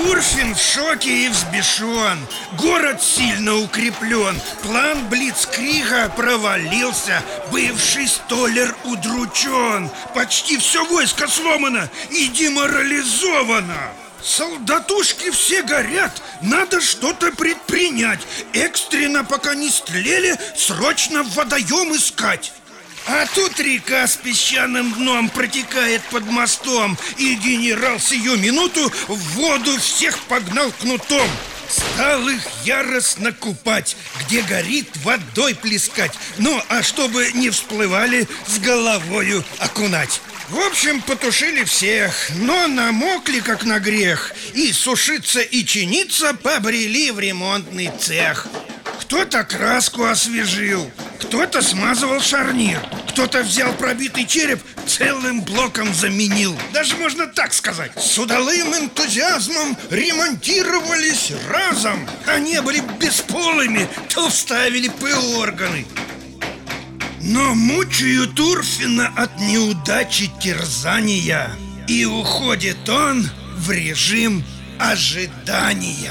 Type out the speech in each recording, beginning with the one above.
Турфин в шоке и взбешен. Город сильно укреплен. План блицкрига провалился. Бывший столер удручен. Почти все войско сломано и деморализовано. Солдатушки все горят. Надо что-то предпринять. Экстренно, пока не стлели, срочно водоем искать. А тут река с песчаным дном протекает под мостом, и генерал сию минуту в воду всех погнал кнутом. Стал их яростно купать, где горит, водой плескать. Ну, а чтобы не всплывали, с головою окунать. В общем, потушили всех, но намокли как на грех. И сушиться, и чиниться побрели в ремонтный цех. Кто-то краску освежил, кто-то смазывал шарнир, кто-то взял пробитый череп, целым блоком заменил. Даже можно так сказать, с удалым энтузиазмом ремонтировались разом. А не были бесполыми, то вставили П-органы. Но мучают Турфина от неудачи терзания, и уходит он в режим ожидания.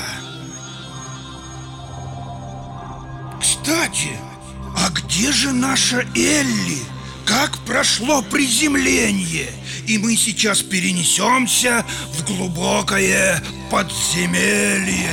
Кстати, а где же наша Элли? Как прошло приземление? И мы сейчас перенесемся в глубокое подземелье.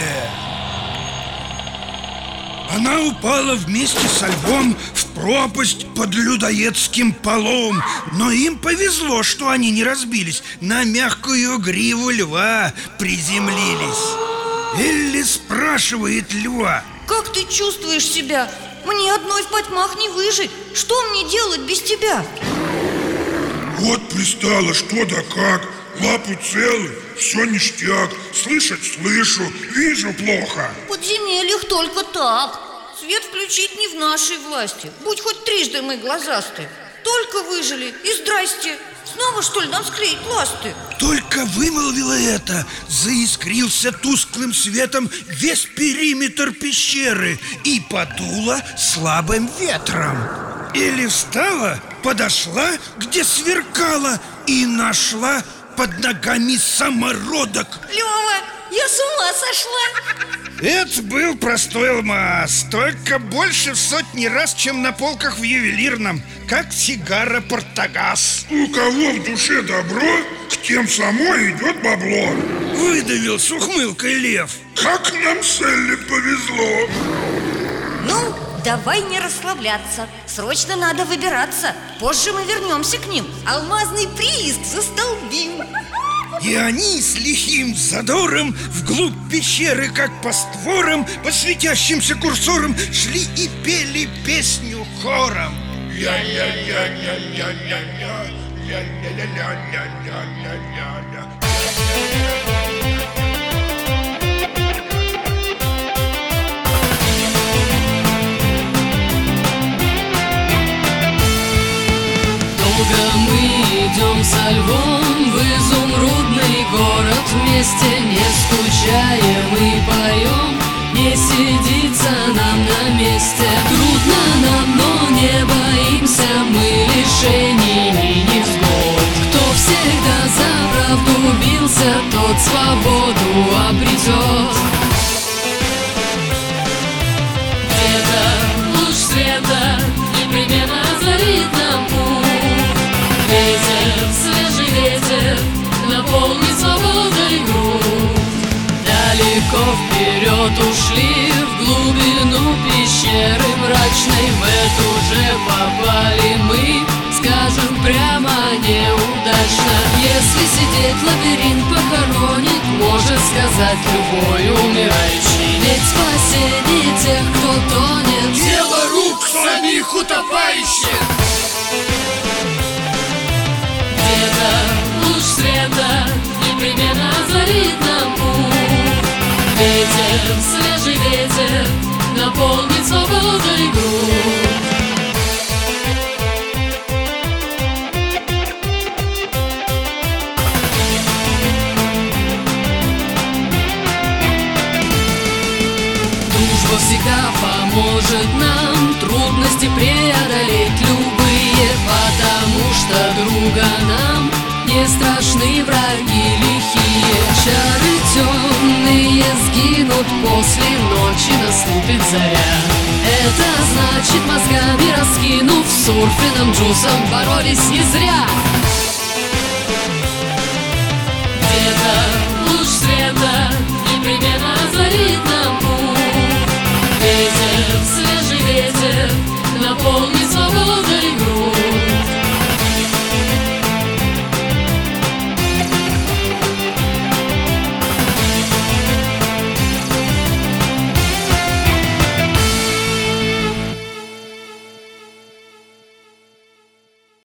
Она упала вместе со львом в пропасть под людоедским полом. Но им повезло, что они не разбились. На мягкую гриву льва приземлились. Элли спрашивает льва: как ты чувствуешь себя? Мне одной в потьмах не выжить. Что мне делать без тебя? Вот пристало, что да как. Лапы целы, все ништяк. Слышать слышу, вижу плохо. В подземельях только так. Свет включить не в нашей власти. Будь хоть трижды мы глазастые. Только выжили и здрасте. Снова, что ли, нам склеить ласты? Только вымолвила это, заискрился тусклым светом весь периметр пещеры и подуло слабым ветром. Элли встала, подошла, где сверкала, и нашла под ногами самородок. Лёва, я с ума сошла. Это был простой алмаз, только больше в сотни раз, чем на полках в ювелирном, как сигара Портагас. У кого в душе добро, к тем самой идет бабло. Выдавил с ухмылкой лев. Как нам с Элли повезло. Ну, давай не расслабляться. Срочно надо выбираться. Позже мы вернемся к ним. Алмазный прииск застолбим. И они с лихим задором вглубь пещеры, как по створам, по светящимся курсорам шли и пели песню хором. Ля-ля-ля-ля-ля-ля-ля, ля-ля-ля-ля-ля-ля-ля. Долго мы идем со львом в изумрудный город вместе, не скучаем и поем, не сидится нам на месте. Трудно нам, но не боимся мы лишений и невзгод. Кто всегда за правду бился, тот свободу обретет. Где-то луч света непременно озарит нам путь. Ветер, свежий ветер, наполнит свободой грудь. Далеко вперед ушли, в глубину пещеры мрачной. В эту же попали мы, скажем прямо, неудачно. Если сидеть, лабиринт похоронит, может сказать любой умирающий. Ведь спасение тех, кто тонет, дело рук самих утопающих. где-то луч света непременно озарит нам путь. Ветер, свежий ветер, наполнит свободой грудь. Дружба всегда поможет нам трудности преодолеть любые, потому что друга нам не страшны враги лихие. Чары темные Иные сгинут, после ночи наступит заря. Это значит, мозгами раскинув, сурфином, джусом боролись не зря. Где-то луч света непременно